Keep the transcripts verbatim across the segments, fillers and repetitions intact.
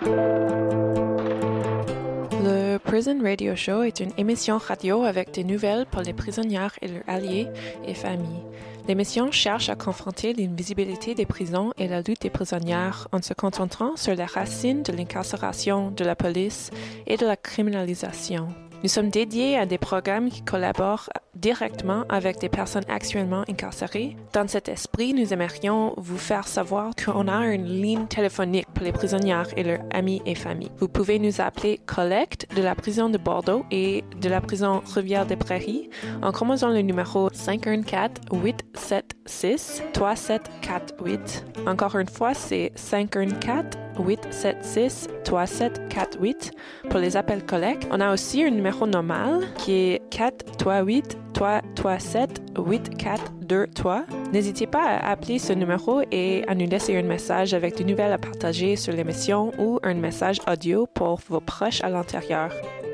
Le Prison Radio Show est une émission radio avec des nouvelles pour les prisonnières et leurs alliés et familles. L'émission cherche à confronter l'invisibilité des prisons et la lutte des prisonnières en se concentrant sur les racines de l'incarcération, de la police et de la criminalisation. Nous sommes dédiés à des programmes qui collaborent directement avec des personnes actuellement incarcérées. Dans cet esprit, nous aimerions vous faire savoir qu'on a une ligne téléphonique pour les prisonnières et leurs amis et familles. Vous pouvez nous appeler Collecte de la prison de Bordeaux et de la prison Rivière-des-Prairies en composant le numéro cinq un quatre, huit sept six, trois sept quatre huit. Encore une fois, c'est cinq un quatre, huit sept six, trois sept quatre huit pour les appels collecte. On a aussi un numéro normal qui est quatre trois huit, trois trois sept, huit quatre deux trois. N'hésitez pas à appeler ce numéro et à nous laisser un message avec des nouvelles à partager sur l'émission ou un message audio pour vos proches à l'intérieur.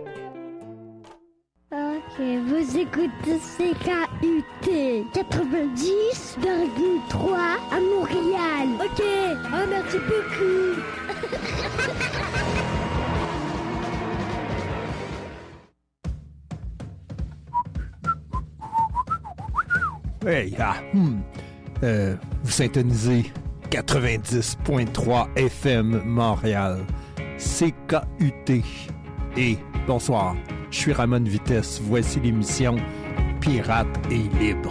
Ok, vous écoutez C K U T quatre-vingt-dix virgule trois à Montréal. Ok, oh, merci beaucoup. Hey, ah, hmm. euh, vous syntonisez quatre-vingt-dix virgule trois F M Montréal, C K U T. Et bonsoir, je suis Ramon Vitesse. Voici l'émission Pirate et Libre.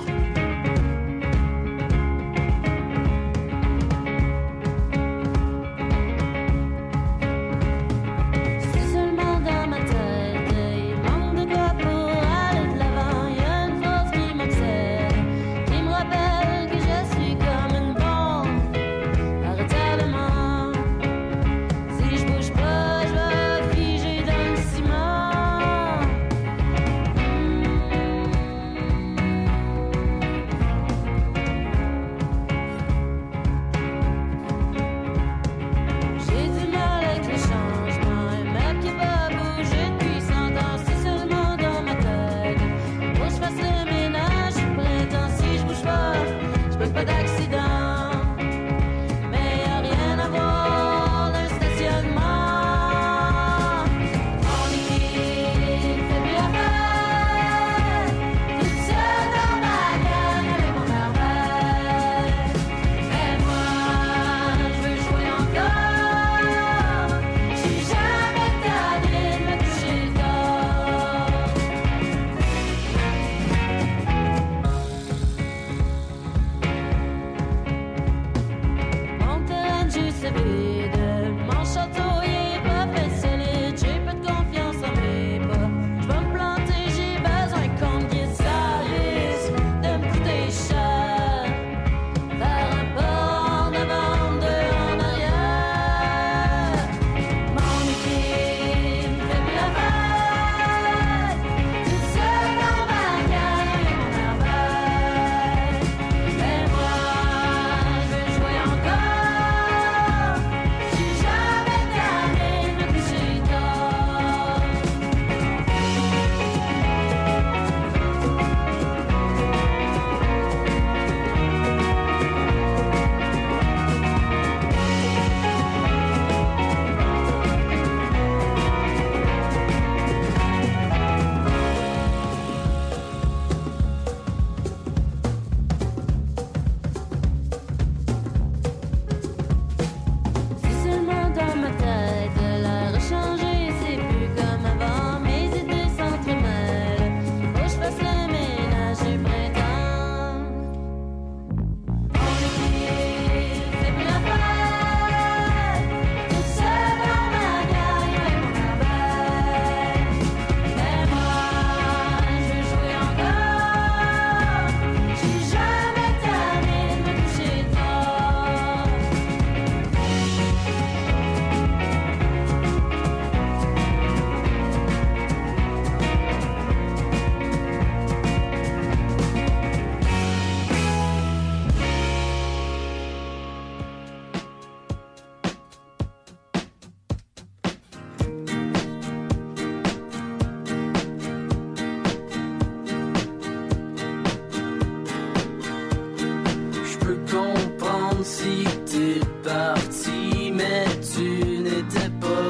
Si t'es parti, mais tu n'étais pas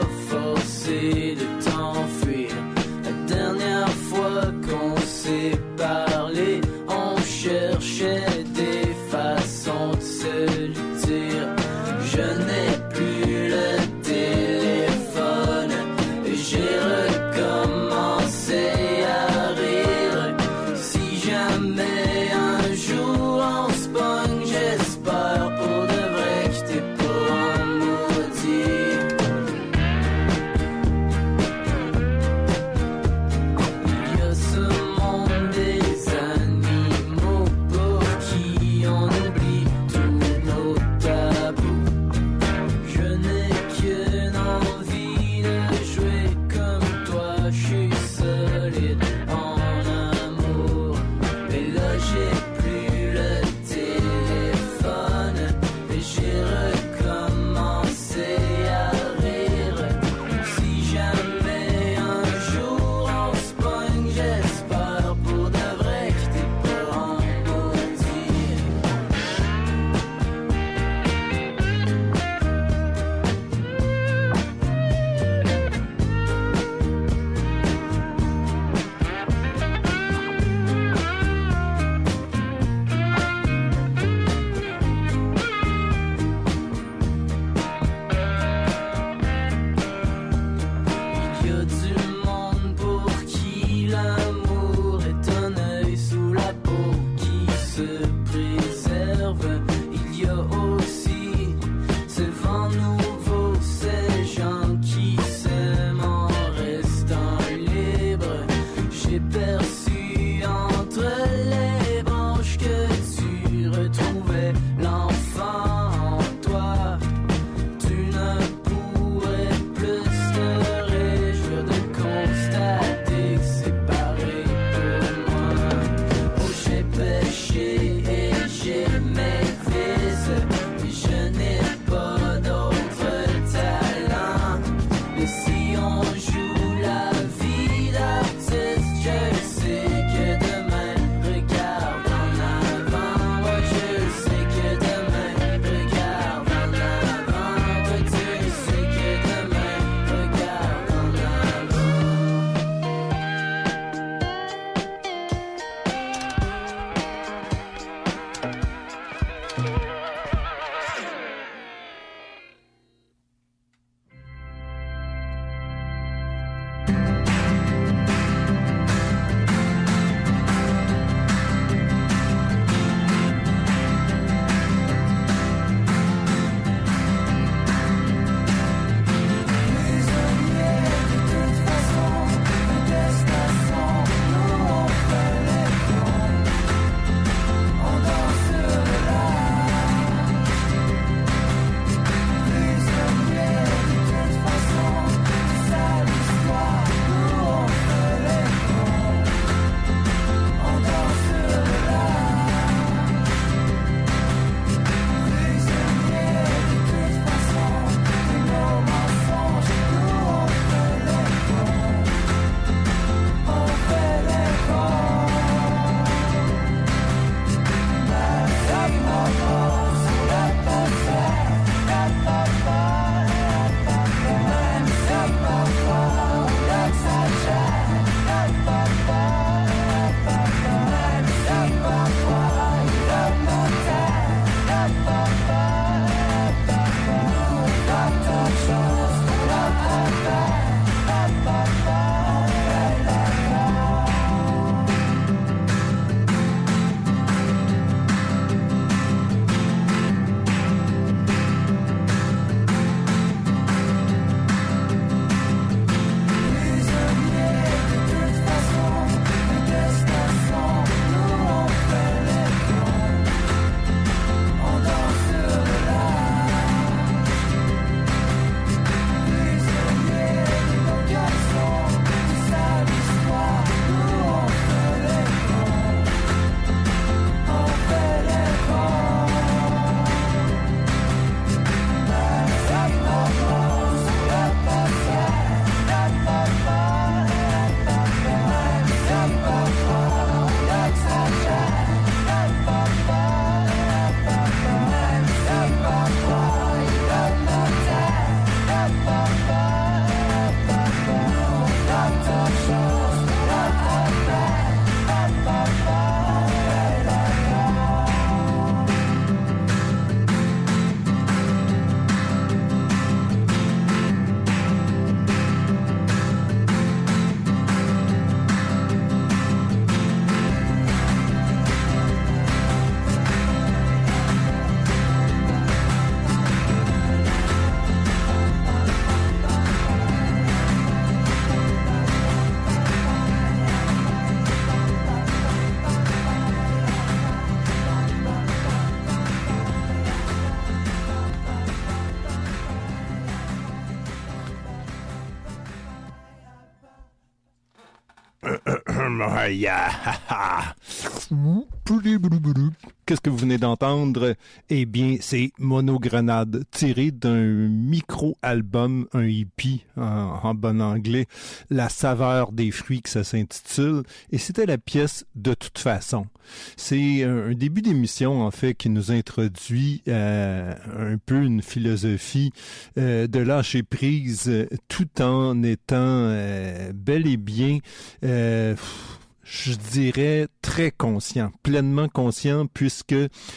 Qu'est-ce que vous venez d'entendre? Eh bien, c'est Monogrenade, tiré d'un micro-album, un hippie en, en bon anglais, La saveur des fruits, que ça s'intitule, et c'était la pièce De toute façon. C'est un, un début d'émission, en fait, qui nous introduit euh, un peu une philosophie euh, de lâcher prise, euh, tout en étant euh, bel et bien... Euh, je dirais très conscient, pleinement conscient, puisque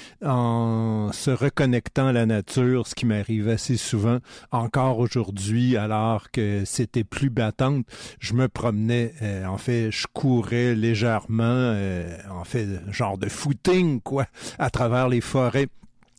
en se reconnectant à la nature, ce qui m'arrive assez souvent, encore aujourd'hui, alors que c'était plus battante, je me promenais, euh, en fait, je courais légèrement, euh, en fait, genre de footing, quoi, à travers les forêts.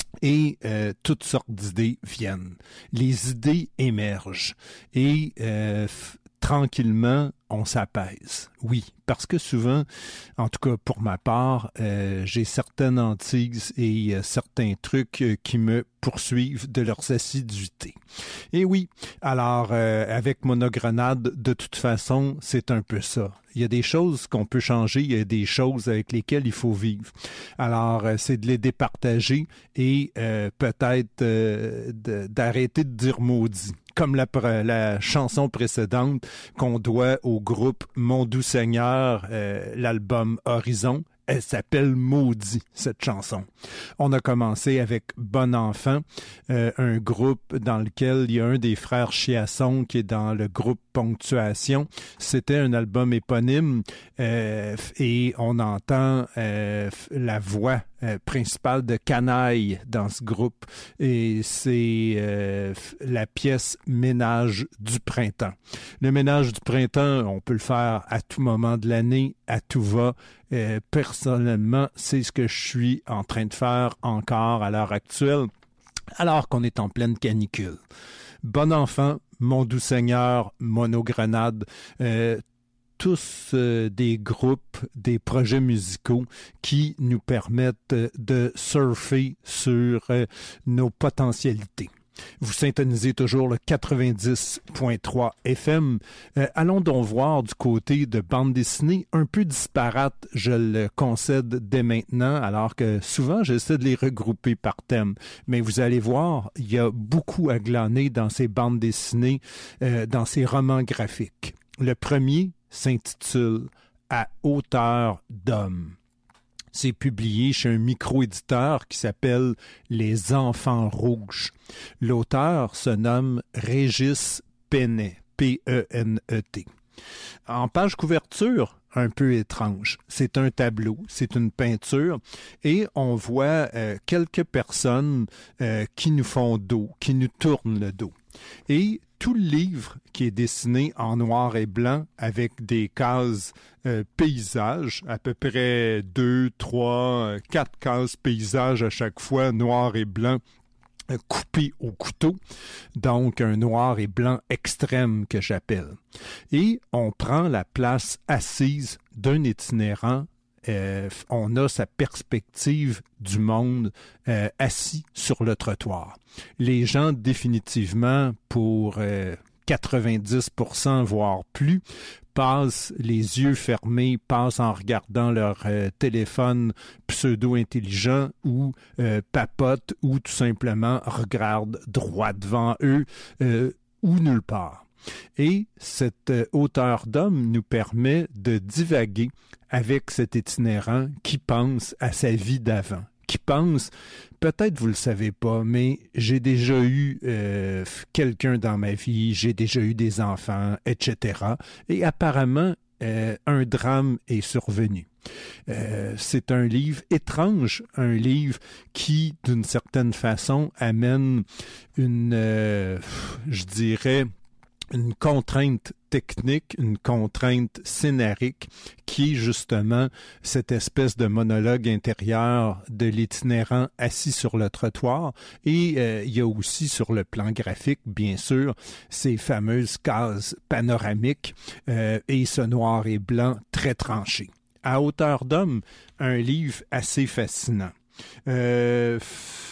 Et euh, toutes sortes d'idées viennent. Les idées émergent. Et euh, f- tranquillement, on s'apaise. Oui, parce que souvent, en tout cas pour ma part, euh, j'ai certaines hantises et euh, certains trucs euh, qui me poursuivent de leurs assiduités. Et oui, alors euh, avec Monogrenade, de toute façon, c'est un peu ça. Il y a des choses qu'on peut changer, il y a des choses avec lesquelles il faut vivre. Alors, euh, c'est de les départager et euh, peut-être euh, de, d'arrêter de dire maudit. Comme la, la chanson précédente qu'on doit au groupe Mon Doux Seigneur, euh, l'album Horizon. Elle s'appelle Maudit, cette chanson. On a commencé avec Bon Enfant, euh, un groupe dans lequel il y a un des frères Chiasson qui est dans le groupe Ponctuation. C'était un album éponyme euh, et on entend euh, la voix euh, principale de Canaille dans ce groupe et c'est euh, la pièce Ménage du printemps. Le ménage du printemps, on peut le faire à tout moment de l'année, à tout va. Euh, personnellement, c'est ce que je suis en train de faire encore à l'heure actuelle, alors qu'on est en pleine canicule. Bon Enfant, Mon Doux Seigneur, Monogrenade, euh, tous euh, des groupes, des projets musicaux qui nous permettent de surfer sur euh, nos potentialités. Vous syntonisez toujours le quatre-vingt-dix point trois F M. Euh, allons donc voir du côté de bande dessinée, un peu disparate, je le concède dès maintenant, alors que souvent j'essaie de les regrouper par thème. Mais vous allez voir, il y a beaucoup à glaner dans ces bandes dessinées, euh, dans ces romans graphiques. Le premier s'intitule « À hauteur d'homme ». C'est publié chez un micro-éditeur qui s'appelle Les Enfants Rouges. L'auteur se nomme Régis Penet, P E N E T. En page couverture, un peu étrange. C'est un tableau, c'est une peinture et on voit euh, quelques personnes euh, qui nous font dos, qui nous tournent le dos. Et tout le livre qui est dessiné en noir et blanc avec des cases euh, paysages, à peu près deux, trois, quatre cases paysages à chaque fois, noir et blanc, euh, coupé au couteau, donc un noir et blanc extrême que j'appelle. Et on prend la place assise d'un itinérant. Euh, on a sa perspective du monde euh, assis sur le trottoir. Les gens, définitivement, pour euh, quatre-vingt-dix pour cent, voire plus, passent les yeux fermés, passent en regardant leur euh, téléphone pseudo-intelligent ou euh, papotent ou tout simplement regardent droit devant eux euh, ou nulle part. Et cette euh, hauteur d'homme nous permet de divaguer avec cet itinérant qui pense à sa vie d'avant, qui pense, peut-être vous le savez pas, mais j'ai déjà eu euh, quelqu'un dans ma vie, j'ai déjà eu des enfants, et cetera. Et apparemment, euh, un drame est survenu. Euh, c'est un livre étrange, un livre qui, d'une certaine façon, amène une, euh, je dirais, une contrainte technique, une contrainte scénarique qui est justement cette espèce de monologue intérieur de l'itinérant assis sur le trottoir. Et euh, il y a aussi sur le plan graphique, bien sûr, ces fameuses cases panoramiques euh, et ce noir et blanc très tranché. À hauteur d'homme, un livre assez fascinant. Euh,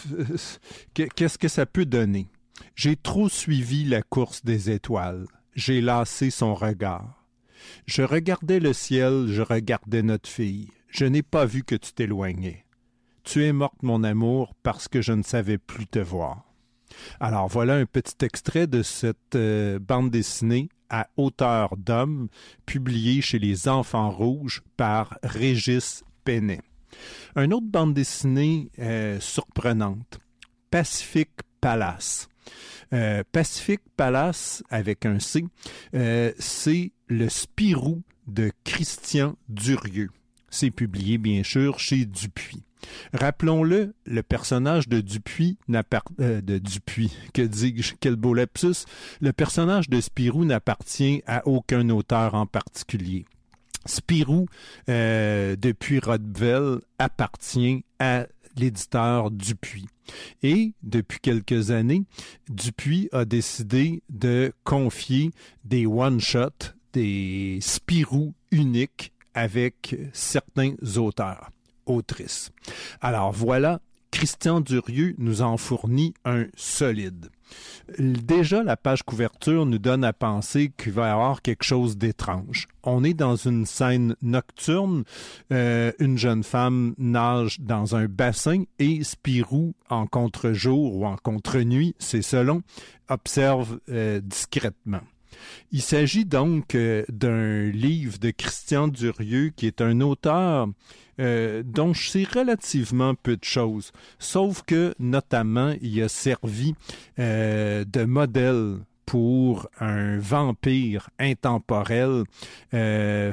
qu'est-ce que ça peut donner? J'ai trop suivi la course des étoiles. J'ai lassé son regard. Je regardais le ciel, je regardais notre fille. Je n'ai pas vu que tu t'éloignais. Tu es morte, mon amour, parce que je ne savais plus te voir. Alors, voilà un petit extrait de cette euh, bande dessinée à hauteur d'homme, publiée chez les Enfants Rouges par Régis Penet. Une autre bande dessinée euh, surprenante, Pacific Palace. Euh, Pacific Palace, avec un C, euh, c'est le Spirou de Christian Durieux. C'est publié, bien sûr, chez Dupuis. Rappelons-le, le personnage de Dupuis, euh, de Dupuis, que dis-je, quel beau lapsus, le personnage de Spirou n'appartient à aucun auteur en particulier. Spirou, euh, depuis Rodbell, appartient à l'éditeur Dupuis. Et depuis quelques années, Dupuis a décidé de confier des one-shots, des Spirou uniques avec certains auteurs, autrices. Alors voilà, Christian Durieux nous en fournit un solide. Déjà, la page couverture nous donne à penser qu'il va y avoir quelque chose d'étrange. On est dans une scène nocturne, euh, une jeune femme nage dans un bassin et Spirou, en contre-jour ou en contre-nuit, c'est selon, observe euh, discrètement. Il s'agit donc euh, d'un livre de Christian Durieux qui est un auteur euh, dont je sais relativement peu de choses, sauf que notamment il a servi euh, de modèle pour un vampire intemporel euh,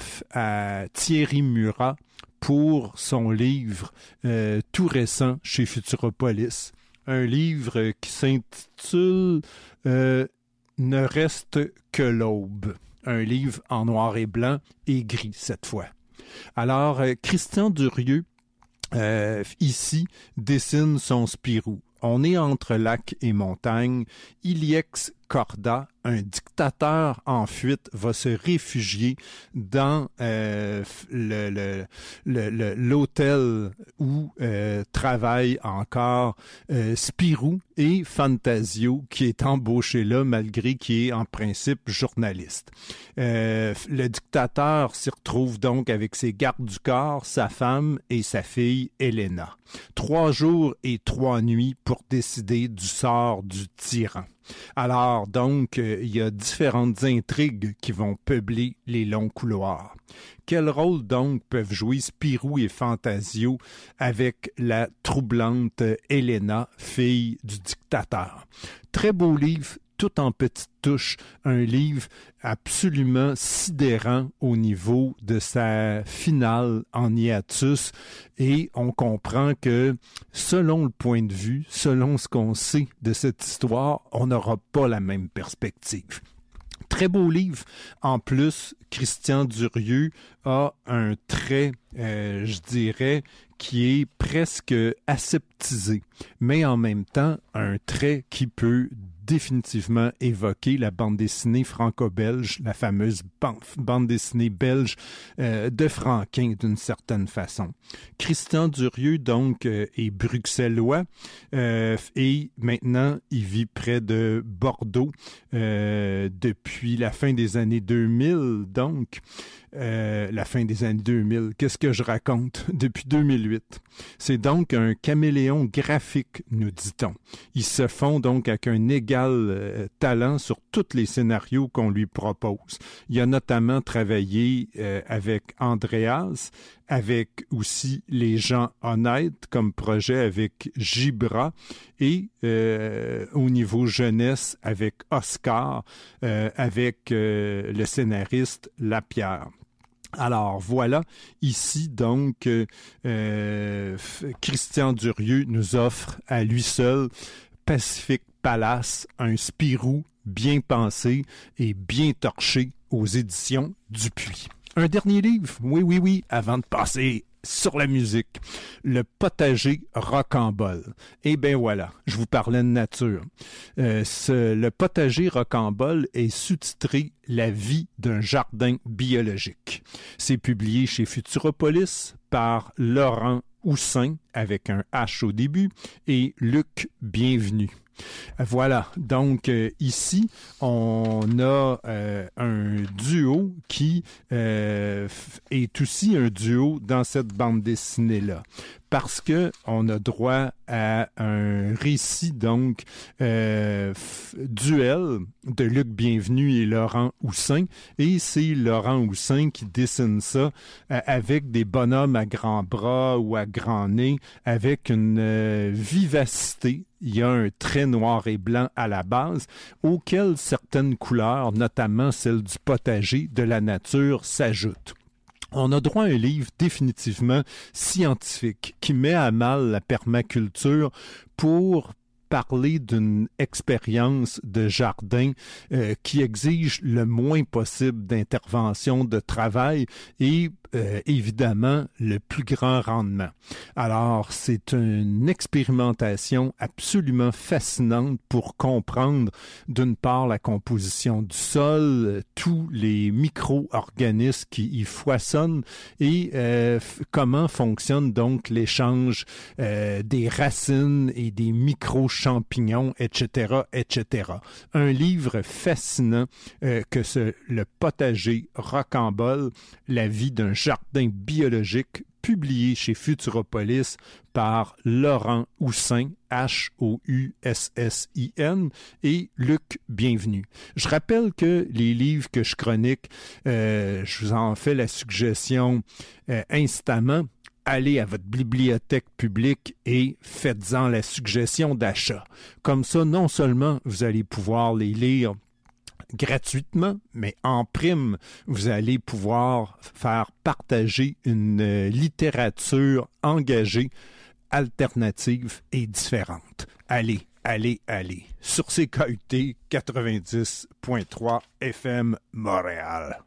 à Thierry Murat pour son livre euh, tout récent chez Futuropolis, un livre qui s'intitule euh, Ne reste que l'aube, un livre en noir et blanc et gris cette fois. Alors, euh, Christian Durieux, euh, ici, dessine son Spirou. On est entre lac et montagne. Iliex Corda, un dictateur en fuite, va se réfugier dans euh, le, le, le, le, l'hôtel où euh, travaille encore euh, Spirou et Fantasio, qui est embauché là malgré qu'il est en principe journaliste. Euh, le dictateur s'y retrouve donc avec ses gardes du corps, sa femme et sa fille Helena. Trois jours et trois nuits pour décider du sort du tyran. Alors, donc, euh, il y a différentes intrigues qui vont peupler les longs couloirs. Quel rôle, donc, peuvent jouer Spirou et Fantasio avec la troublante Helena, fille du dictateur? Très beau livre, tout en petites touches, un livre absolument sidérant au niveau de sa finale en hiatus, et on comprend que selon le point de vue, selon ce qu'on sait de cette histoire, on n'aura pas la même perspective. Très beau livre. En plus, Christian Durieux a un trait, euh, je dirais, qui est presque aseptisé, mais en même temps, un trait qui peut définitivement évoquer la bande dessinée franco-belge, la fameuse bande dessinée belge euh, de Franquin d'une certaine façon. Christian Durieux, donc, euh, est bruxellois euh, et maintenant, il vit près de Bordeaux euh, depuis la fin des années deux mille, donc. Euh, la fin des années deux mille. Qu'est-ce que je raconte? Depuis deux mille huit. C'est donc un caméléon graphique, nous dit-on. Il se fond donc avec un égal euh, talent sur tous les scénarios qu'on lui propose. Il a notamment travaillé euh, avec Andreas, avec aussi Les gens honnêtes comme projet avec Gibra et euh, au niveau jeunesse avec Oscar, euh, avec euh, le scénariste Lapierre. Alors voilà, ici donc, euh, Christian Durieux nous offre à lui seul Pacific Palace, un Spirou bien pensé et bien torché aux éditions Dupuis. Un dernier livre, oui, oui, oui, avant de passer sur la musique. Le potager rocambole. Eh bien voilà, je vous parlais de nature. Euh, ce, le potager rocambole est sous-titré « La vie d'un jardin biologique ». C'est publié chez Futuropolis par Laurent Houssin, avec un H au début, et Luc Bienvenu. Voilà, donc euh, ici, on a euh, un duo qui euh, est aussi un duo dans cette bande dessinée-là. Parce que on a droit à un récit, donc, euh, f- duel de Luc Bienvenu et Laurent Houssin. Et c'est Laurent Houssin qui dessine ça euh, avec des bonhommes à grands bras ou à grands nez, avec une euh, vivacité. Il y a un trait noir et blanc à la base, auquel certaines couleurs, notamment celle du potager de la nature, s'ajoutent. On a droit à un livre définitivement scientifique qui met à mal la permaculture pour parler d'une expérience de jardin euh, qui exige le moins possible d'intervention, de travail et euh, évidemment le plus grand rendement. Alors, c'est une expérimentation absolument fascinante pour comprendre d'une part la composition du sol, tous les micro-organismes qui y foisonnent et euh, f- comment fonctionne donc l'échange euh, des racines et des micro-champignons, et cetera, et cetera. Un livre fascinant euh, que ce, le potager rocambole, la vie d'un jardin biologique, publié chez Futuropolis par Laurent Houssin, H O U S S I N, et Luc Bienvenu. Je rappelle que les livres que je chronique, euh, je vous en fais la suggestion euh, instamment. Allez à votre bibliothèque publique et faites-en la suggestion d'achat. Comme ça, non seulement vous allez pouvoir les lire gratuitement, mais en prime, vous allez pouvoir faire partager une euh, littérature engagée, alternative et différente. Allez, allez, allez. Sur C K U T quatre-vingt-dix point trois F M Montréal.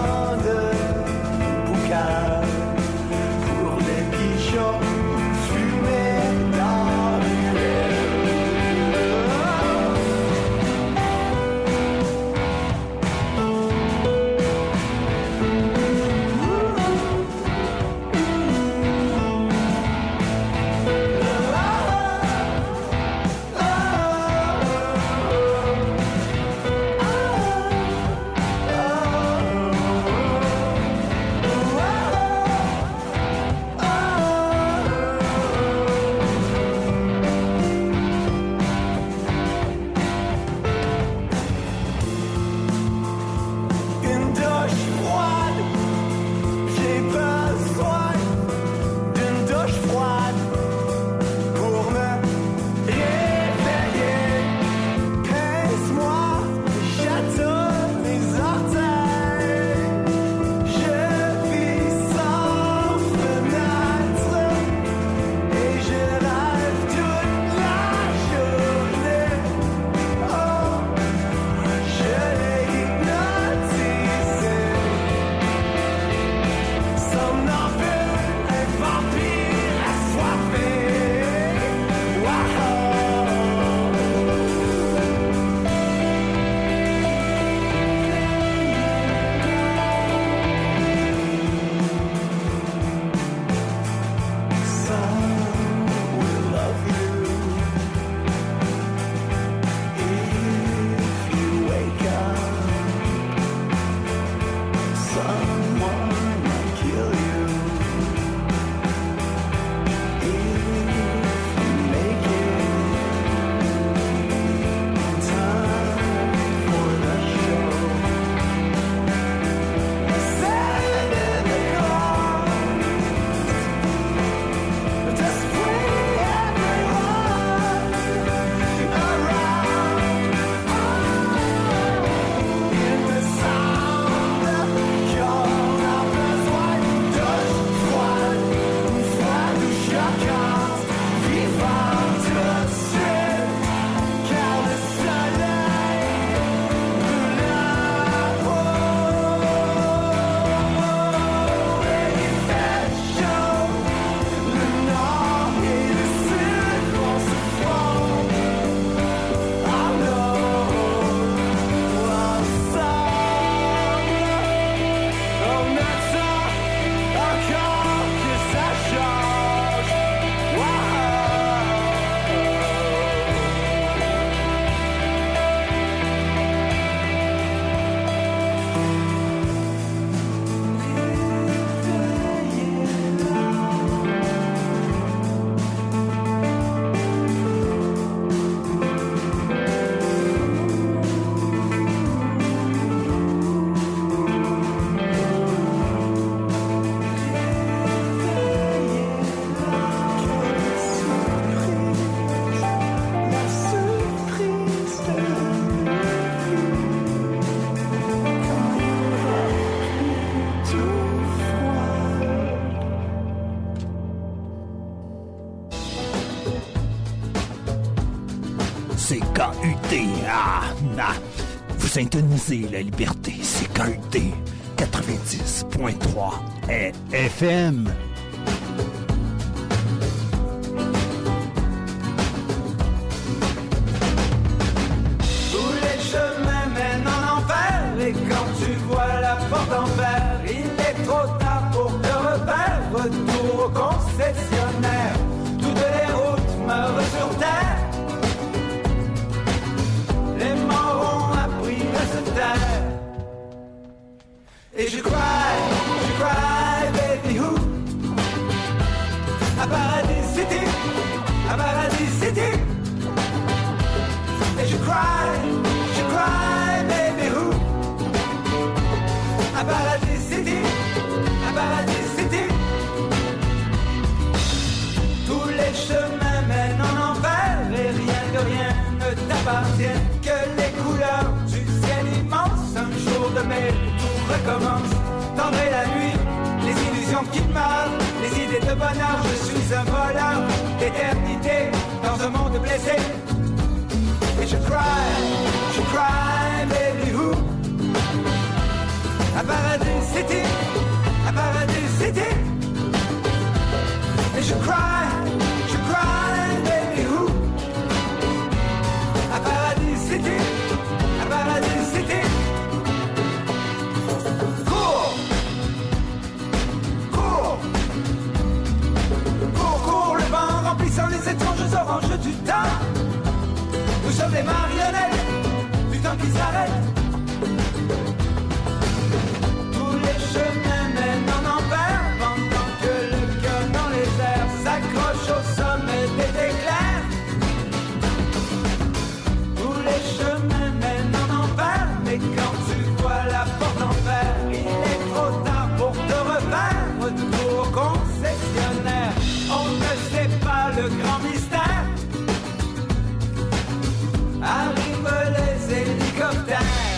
Pour les pigeons C K U T. Ah, ah. Vous syntonisez la liberté. C K U T quatre-vingt-dix point trois F M. Tous les chemins mènent en enfer, et quand tu vois la porte en fer, il est trop tard pour te refaire. Retour au concessionnaire, toutes les routes meurent sur terre. Les morts ont appris à se taire. Et je cry, je cry, baby who? À Paradis City, à Paradis City. Et je cry, je cry, baby who? À Paradis City, à Paradis City. Tous les chemins mènent en enfer, et rien de rien ne t'appartient. Que les couleurs du ciel immense, un jour de mai, tout recommence. Tendrez la nuit, les illusions qui meurent, les idées de bonheur. Je suis un voleur d'éternité dans un monde blessé. Et je cry, je cry, baby who? À Paradis City, à Paradis City. Et je cry, je cry, baby who? À Paradis City, à Paradis City. Cours, cours, cours, cours, le vent remplissant les étranges oranges du temps. Nous sommes des marionnettes du temps qui s'arrête. Tous les chemins mènent en enfer, pendant que le cœur dans les airs s'accroche au sommet des éclairs. Tous les chemins mènent en enfer, mais quand tu vois la porte en fer, il est trop tard pour te refaire. Retour au concessionnaire, on ne sait pas le grand mystère. Arrivent les hélicoptères.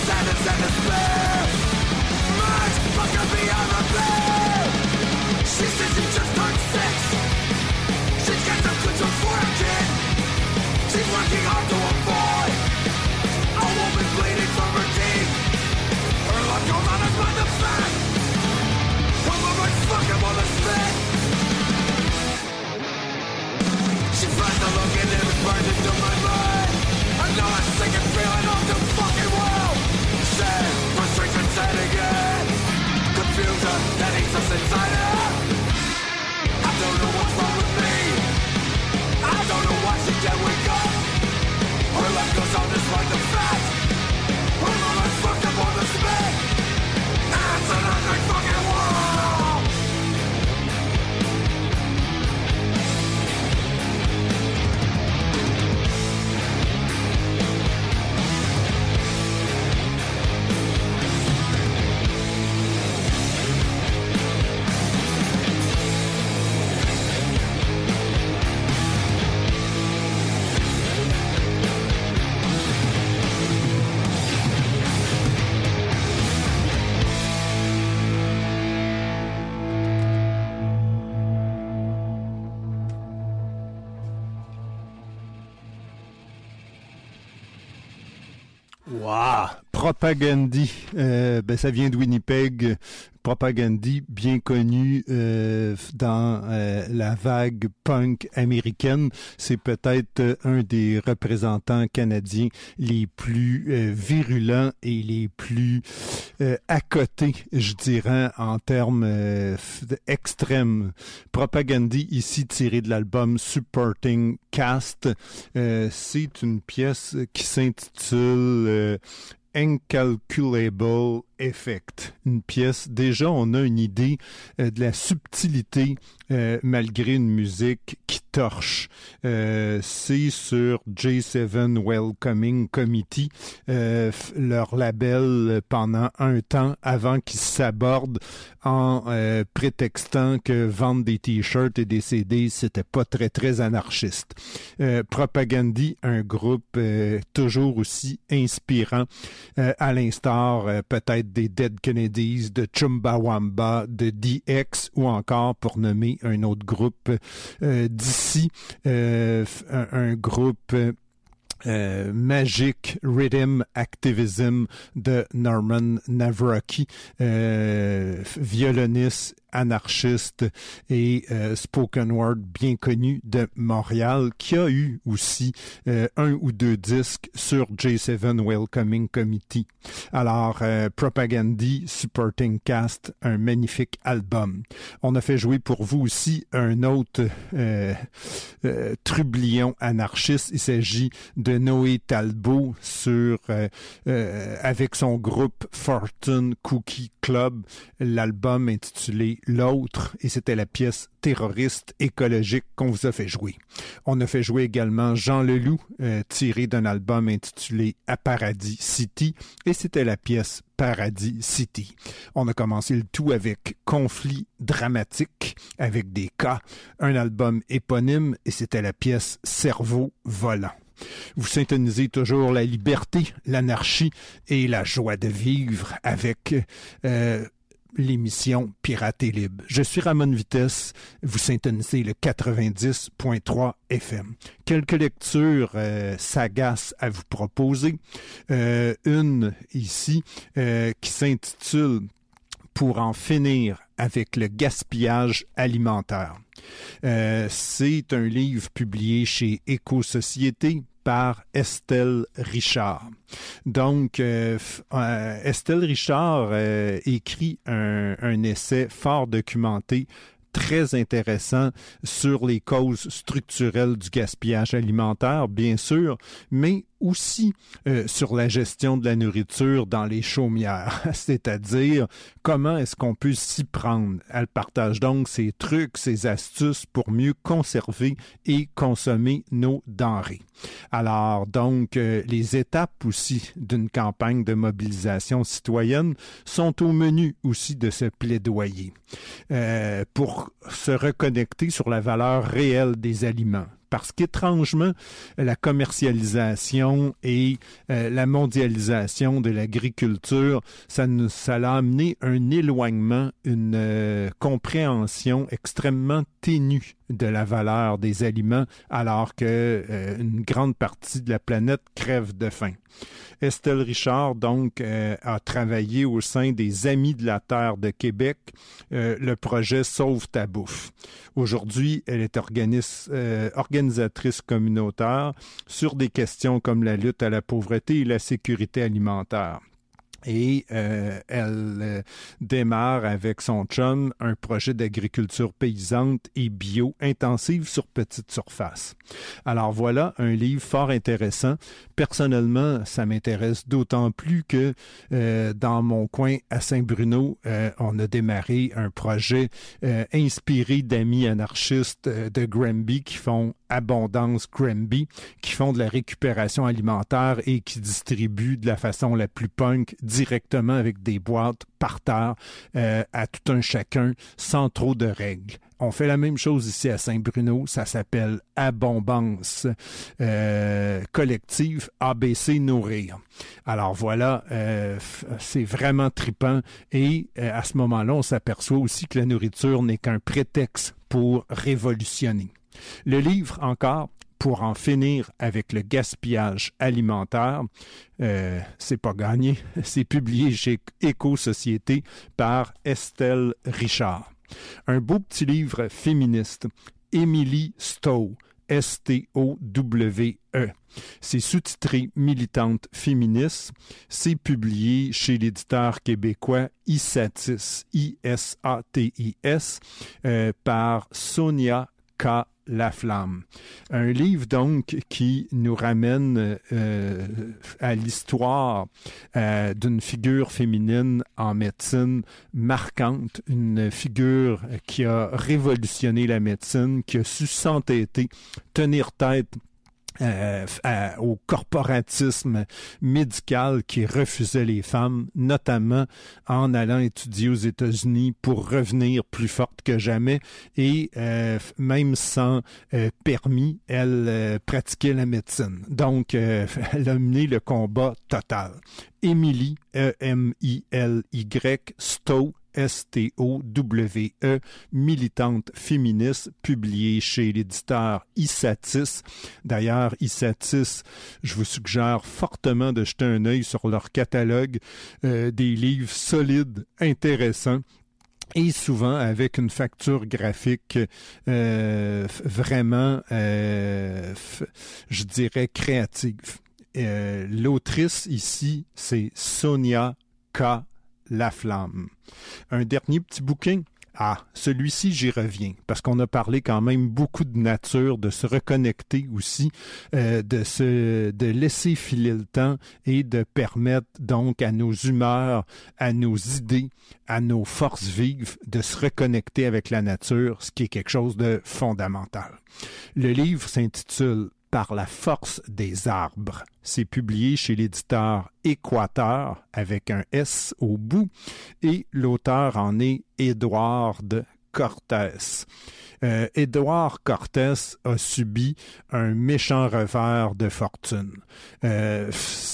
sadness and despair. Much fucker beyond repair. She says she just turned six. She's got the control for a kid. She's working hard to avoid a woman bleeding from her teeth. Her life goes on as by the fact. Her mother's fucking on the spit. She flies the look and it was burned into my mind. I know a sinking feeling of the fucking world. Shame, frustration setting in. Confusion that eats us inside her. I don't know what's wrong with me. I don't know why she can't wake up. Her life goes on despite the fact. Her mama's fucked up on the spit. It's an ugly fucking world. Wow! Propagandhi, euh, ben ça vient de Winnipeg. Propagandhi, bien connu euh, dans euh, la vague punk américaine. C'est peut-être euh, un des représentants canadiens les plus euh, virulents et les plus euh, à côté, je dirais, en termes euh, extrêmes. Propagandhi, ici tiré de l'album Supporting Cast. Euh, c'est une pièce qui s'intitule euh, Incalculable Effect. Une pièce, déjà on a une idée euh, de la subtilité euh, malgré une musique qui torche. Euh, c'est sur J sept Welcoming Committee, euh, leur label pendant un temps avant qu'ils s'abordent en euh, prétextant que vendre des t-shirts et des C D, c'était pas très très anarchiste. Euh, Propagandhi, un groupe euh, toujours aussi inspirant, euh, à l'instar euh, peut-être des Dead Kennedys, de Chumbawamba, de D X ou encore, pour nommer un autre groupe euh, d'ici, euh, un, un groupe Euh, Magic Rhythm Activism de Norman Navrocki, euh, violoniste, anarchiste et euh, spoken word bien connu de Montréal, qui a eu aussi euh, un ou deux disques sur J sept Welcoming Committee. Alors, euh, Propagandhi, Supporting Cast, un magnifique album. On a fait jouer pour vous aussi un autre euh, euh, trublion anarchiste. Il s'agit de Noé Talbot sur euh, euh, avec son groupe Fortune Cookie Club, l'album intitulé L'autre, et c'était la pièce Terroriste écologique qu'on vous a fait jouer. On a fait jouer également Jean Leloup, euh, tiré d'un album intitulé À Paradis City, et c'était la pièce Paradis City. On a commencé le tout avec Conflit dramatique, avec des cas, un album éponyme, et c'était la pièce Cerveau volant. Vous syntonisez toujours la liberté, l'anarchie et la joie de vivre avec euh, l'émission Pirate et Libre. Je suis Ramon Vitesse, vous syntonisez le quatre-vingt-dix point trois F M. Quelques lectures euh, sagaces à vous proposer. Euh, une ici euh, qui s'intitule « Pour en finir avec le gaspillage alimentaire ». Euh, c'est un livre publié chez Éco-Société par Estelle Richard. Donc, euh, euh, Estelle Richard euh, écrit un, un essai fort documenté, très intéressant sur les causes structurelles du gaspillage alimentaire, bien sûr, mais aussi euh, sur la gestion de la nourriture dans les chaumières, c'est-à-dire comment est-ce qu'on peut s'y prendre. Elle partage donc ses trucs, ses astuces pour mieux conserver et consommer nos denrées. Alors donc, euh, les étapes aussi d'une campagne de mobilisation citoyenne sont au menu aussi de ce plaidoyer euh, pour se reconnecter sur la valeur réelle des aliments. Parce qu'étrangement, la commercialisation et euh, la mondialisation de l'agriculture, ça, nous, ça a amené un éloignement, une euh, compréhension extrêmement ténue de la valeur des aliments, alors que euh, une grande partie de la planète crève de faim. Estelle Richard, donc, euh, a travaillé au sein des Amis de la Terre de Québec, euh, le projet Sauve ta bouffe. Aujourd'hui, elle est organis, euh, organisatrice communautaire sur des questions comme la lutte à la pauvreté et la sécurité alimentaire. Et euh, elle euh, démarre avec son chum un projet d'agriculture paysanne et bio intensive sur petite surface. Alors voilà, un livre fort intéressant. Personnellement, ça m'intéresse d'autant plus que euh, dans mon coin à Saint-Bruno, euh, on a démarré un projet euh, inspiré d'amis anarchistes euh, de Granby qui font Abondance Granby, qui font de la récupération alimentaire et qui distribuent de la façon la plus punk directement avec des boîtes par terre euh, à tout un chacun sans trop de règles. On fait la même chose ici à Saint-Bruno, ça s'appelle Abondance euh, collective A B C Nourrir. Alors voilà, euh, c'est vraiment trippant et euh, à ce moment-là, on s'aperçoit aussi que la nourriture n'est qu'un prétexte pour révolutionner. Le livre, encore, pour en finir avec le gaspillage alimentaire, euh, c'est pas gagné, c'est publié chez Éco-Société par Estelle Richard. Un beau petit livre féministe, Émilie Stowe, S T O W E. C'est sous-titré Militante féministe. C'est publié chez l'éditeur québécois Isatis, I S A T I S, euh, par Sonia K. Laflamme. Un livre donc qui nous ramène euh, à l'histoire euh, d'une figure féminine en médecine marquante, une figure qui a révolutionné la médecine, qui a su s'entêter, tenir tête Euh, à, au corporatisme médical qui refusait les femmes, notamment en allant étudier aux États-Unis pour revenir plus forte que jamais et euh, même sans euh, permis, elle euh, pratiquait la médecine. Donc, euh, elle a mené le combat total. Émilie, E M I L Y, Stowe, S T O W E, militante féministe, publiée chez l'éditeur Isatis. D'ailleurs, Isatis, je vous suggère fortement de jeter un œil sur leur catalogue, euh, des livres solides, intéressants, et souvent avec une facture graphique euh, vraiment, euh, je dirais, créative. Euh, l'autrice ici, c'est Sonia K. Laflamme. Un dernier petit bouquin. Ah, celui-ci, j'y reviens, parce qu'on a parlé quand même beaucoup de nature, de se reconnecter aussi, euh, de se, de laisser filer le temps et de permettre donc à nos humeurs, à nos idées, à nos forces vives de se reconnecter avec la nature, ce qui est quelque chose de fondamental. Le livre s'intitule Par la force des arbres. C'est publié chez l'éditeur Équateur avec un S au bout et l'auteur en est Édouard Cortés. Euh, Édouard Cortés a subi un méchant revers de fortune. Euh,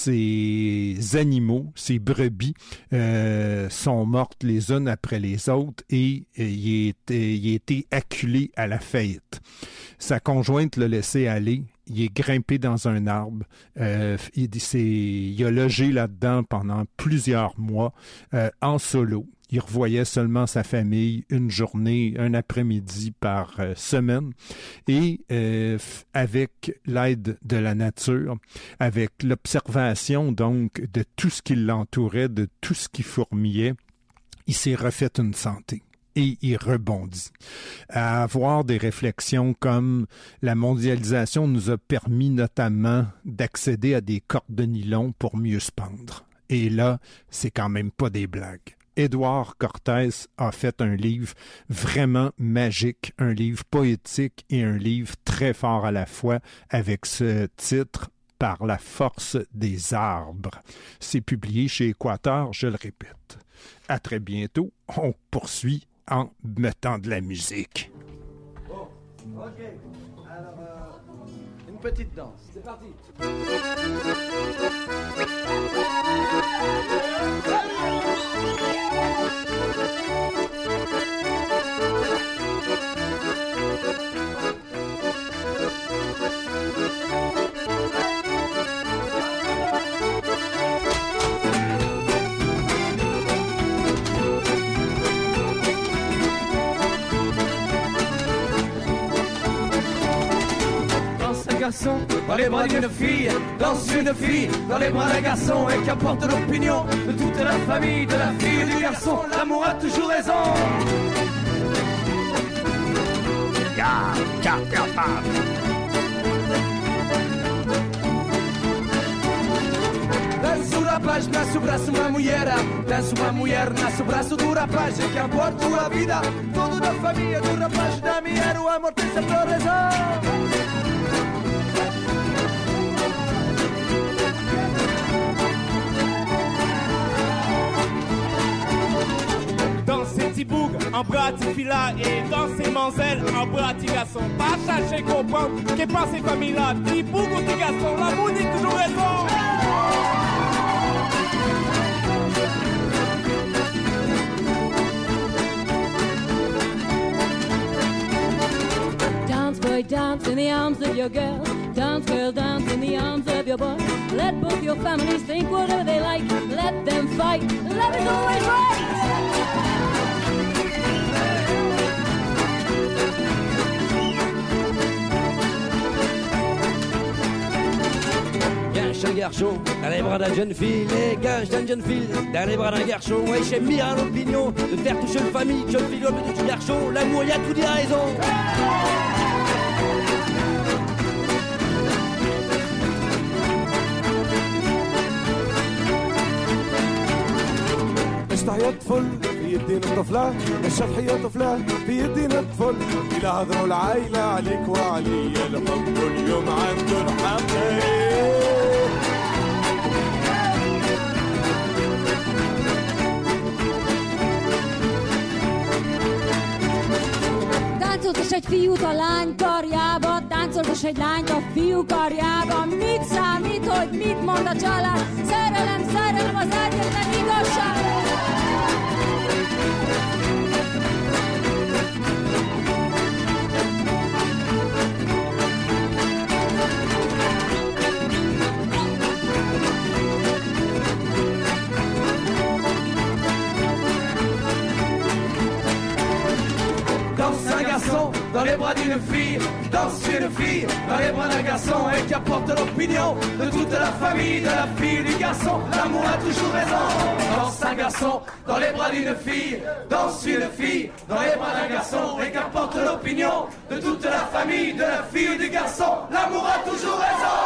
ses animaux, ses brebis, euh, sont mortes les unes après les autres et euh, il, est, il a été acculé à la faillite. Sa conjointe l'a laissé aller. Il est grimpé dans un arbre. Euh, il, il a logé là-dedans pendant plusieurs mois euh, en solo. Il revoyait seulement sa famille une journée, un après-midi par euh, semaine. Et euh, avec l'aide de la nature, avec l'observation donc de tout ce qui l'entourait, de tout ce qui fourmillait, il s'est refait une santé. Et il rebondit. À avoir des réflexions comme la mondialisation nous a permis notamment d'accéder à des cordes de nylon pour mieux se pendre. Et là, c'est quand même pas des blagues. Édouard Cortés a fait un livre vraiment magique, un livre poétique et un livre très fort à la fois avec ce titre « Par la force des arbres ». C'est publié chez Équateur, je le répète. À très bientôt. On poursuit en mettant de la musique. Bon, OK. Alors, euh... petite danse. C'est parti. Garçon, dans les bras d'une fille, danse une fille, dans les bras d'un garçon, et qu'importe l'opinion de toute la famille, de la fille et du garçon, l'amour a toujours raison. Danço o rapaz, nasce o braço uma mulher, danço uma mulher, nasce o braço do rapaz, e que importa a vida, tudo da família do rapaz, da mulher, o amor tem sempre razão. Dans ces petits bougs, en bras de fila et dans ces manzelles, en bras de garçon. Pas chercher comprendre qu'est pas ces familles-là. Petit boug ou petit garçon, l'amour dit toujours raison. Dance, boy, dance in the arms of your girl. Dance, girl, dance in the arms of your boy. Let both your families think whatever they like. Let them fight. Love is always right. Gâche un garçon dans les bras d'une jeune fille, et gâche d'une jeune fille dans les bras d'un garçon. Ouais, j'aime bien l'opinion de faire toucher une famille, jeune fille, homme et tout garçon. L'amour, y a tout dit à raison. تحيا الطفل في يدين الطفلة، الشاب حيا طفلة في يدين الطفل. إلى هضروا العايلة عليك وعليا، الحب كل يوم عنده الحق. Táncoltas egy fiút a lány karjába, táncoltas egy lányt a fiú karjába. Mit számít, hogy mit mond a család? Szerelem, szerelem az egyetlen igazság. Dans les bras d'une fille, danse une fille, dans les bras d'un garçon, et qui apporte l'opinion de toute la famille, de la fille et du garçon, l'amour a toujours raison. Danse un garçon, dans les bras d'une fille, danse une fille, dans les bras d'un garçon, et qui apporte l'opinion de toute la famille, de la fille et du garçon, l'amour a toujours raison.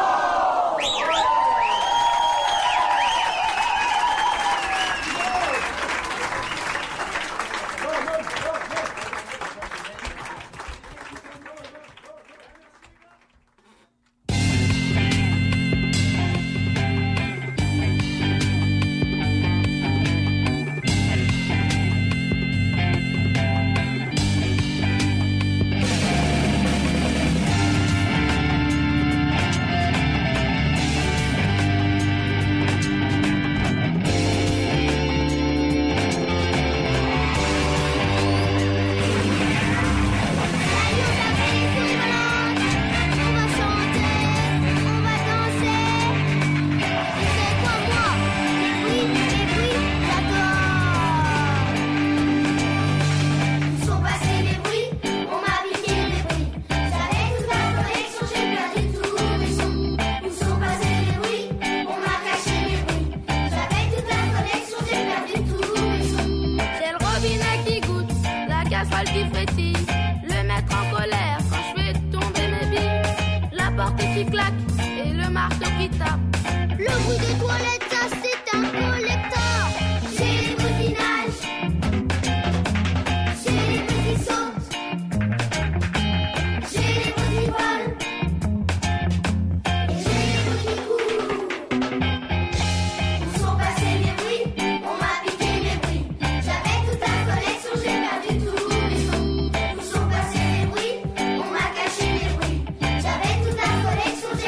J'avais toute la collection,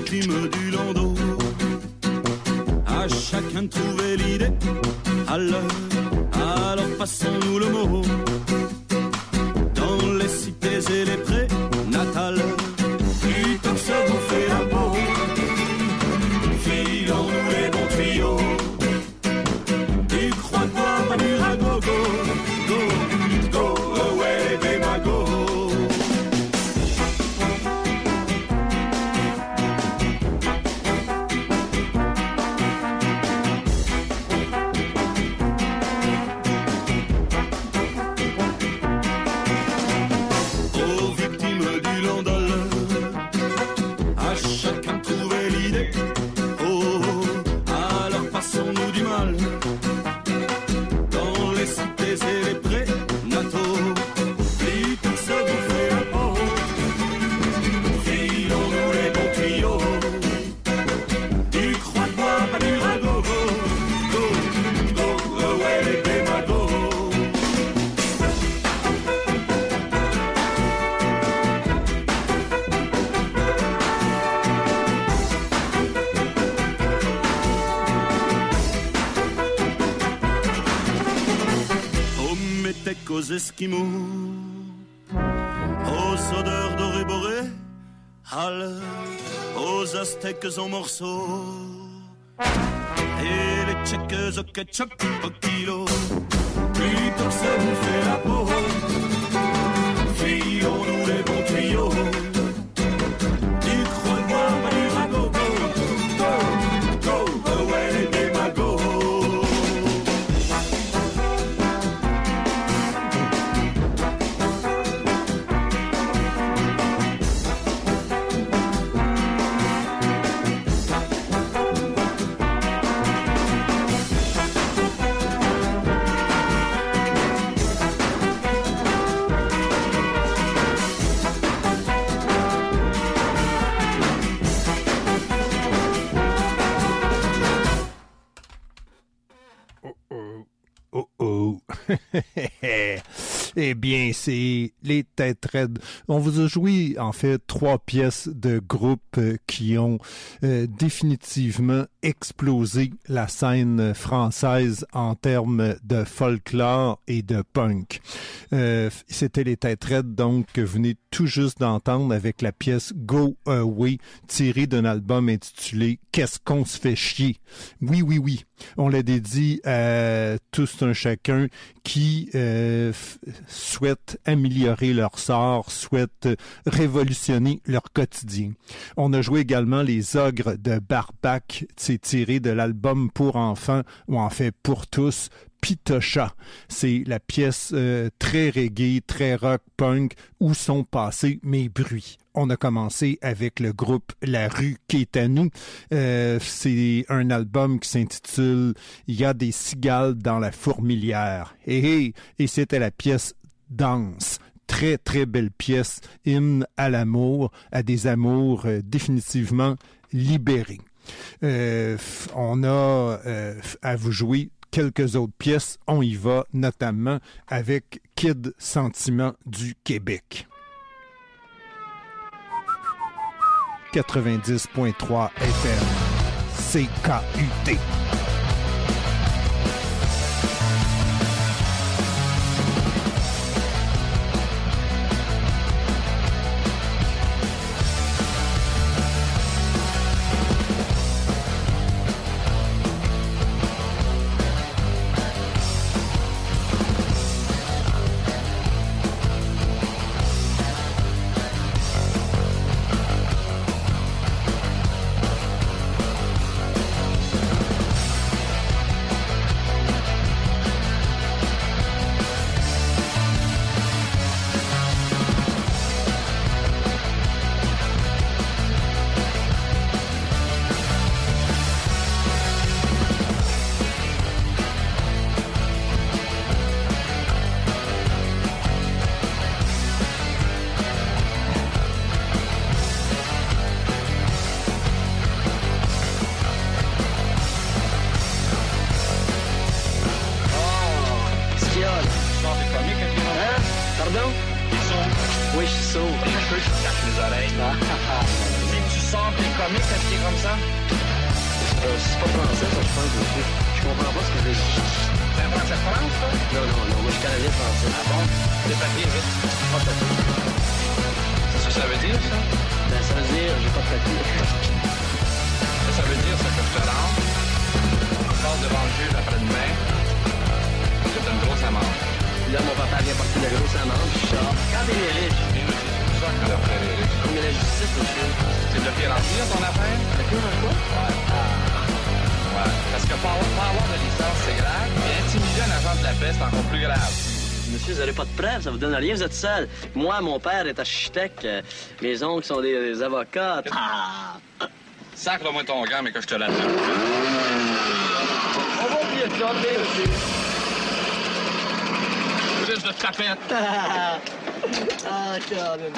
victimes du landau. À chacun de trouver l'idée, alors, alors passons-nous le mot. Dans les cités et les prés natales, plutôt que se bouffer la peau, filons-nous les bons tuyaux. Tu crois quoi, pas dur à go, go, go, go away, baby, go. Aux Esquimaux, aux odeurs dorées boréales, aux Aztèques en morceaux, et les Tchèques au ketchup au kilo. Plutôt que se bouffer la peau, filons-nous les bons tuyaux. Tu crois quoi, Manu go, go, go, go away, les magos. Eh bien, c'est les Têtes Raides. On vous a joué, en fait, trois pièces de groupes qui ont euh, définitivement explosé la scène française en termes de folklore et de punk. Euh, c'était les Têtes Raides, donc, que vous venez tout juste d'entendre avec la pièce Go Away, tirée d'un album intitulé Qu'est-ce qu'on se fait chier? Oui, oui, oui. On l'a dédié à tous un chacun qui euh, f- souhaitent améliorer leur sort, souhaitent révolutionner leur quotidien. On a joué également Les Ogres de Barbac, c'est tiré de l'album pour enfants, ou en fait pour tous, Pitocha. C'est la pièce euh, très reggae, très rock punk, où sont passés mes bruits. On a commencé avec le groupe La Rue qui est à nous. Euh, c'est un album qui s'intitule « Il y a des cigales dans la fourmilière ». Et, et, et c'était la pièce « Danse ». Très, très belle pièce, hymne à l'amour, à des amours euh, définitivement libérés. Euh, on a euh, à vous jouer quelques autres pièces. On y va notamment avec Kid Sentiment du Québec. quatre-vingt-dix point trois F M, C K U T. fermé, t'appliquer comme ça? Euh, c'est pas français, ça, je pense, monsieur. Je comprends pas ce que je veux dire. T'es un français de France, toi? Non, non, non, moi, je suis canadien français. Ah bon? Des papiers, vite. Pas de papier. C'est ce que ça veut dire, ça? Ben, ça veut dire, j'ai pas de papier. Ça, ça veut dire, ça, que je te rentre. Tu passes devant le juge après-demain. Que t'as une grosse amende. Là, mon papa vient porter la grosse amende, je sors. Quand il est riche. Et oui, c'est pour ça que leur frère est riche. Mais la justice, monsieur. C'est de pire en pire, ton affaire? De pire en quoi? Ouais. Ouais. Parce que pas avoir, pas avoir de licence, c'est grave. Et intimider un agent de la paix, c'est encore plus grave. Monsieur, vous n'avez pas de preuves, ça vous donne rien, vous êtes seul. Moi, mon père est architecte, euh, mes oncles sont des, des avocats. Ah! Sacre-moi ton gant, mais que je te l'attends. On va oublier de chanter, monsieur. Juste de tapette. Ah, Colin.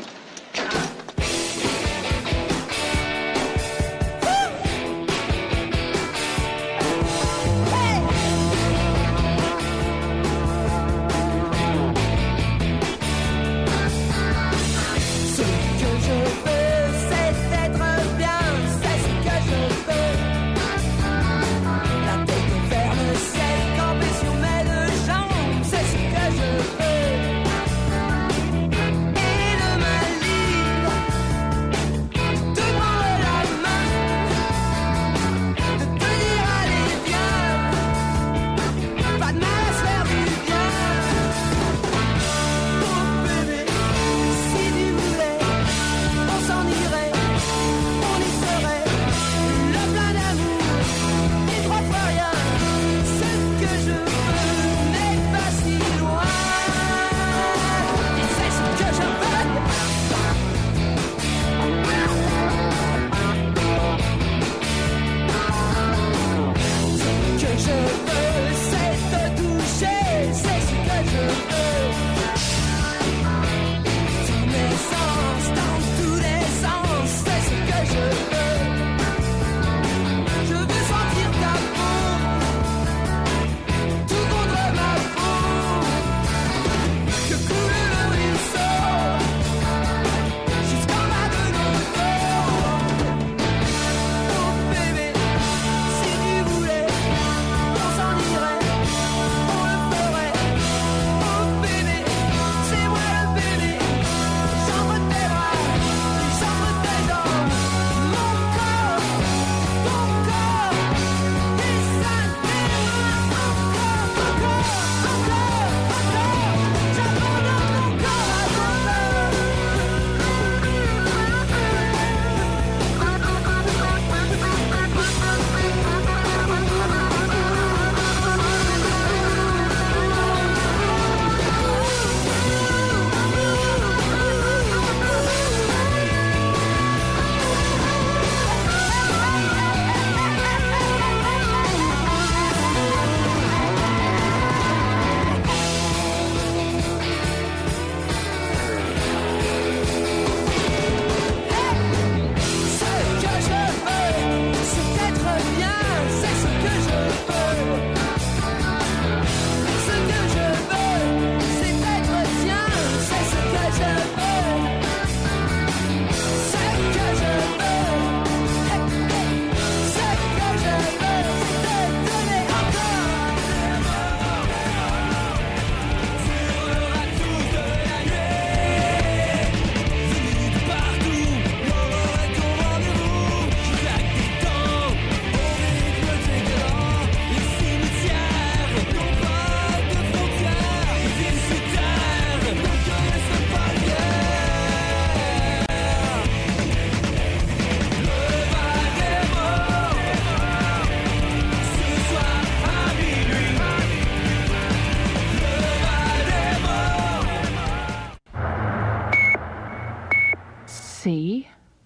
C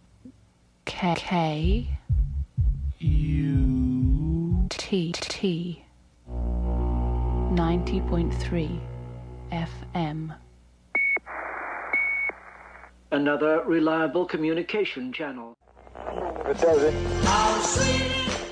K K U T T ninety point three F M. Another reliable communication channel. I'll see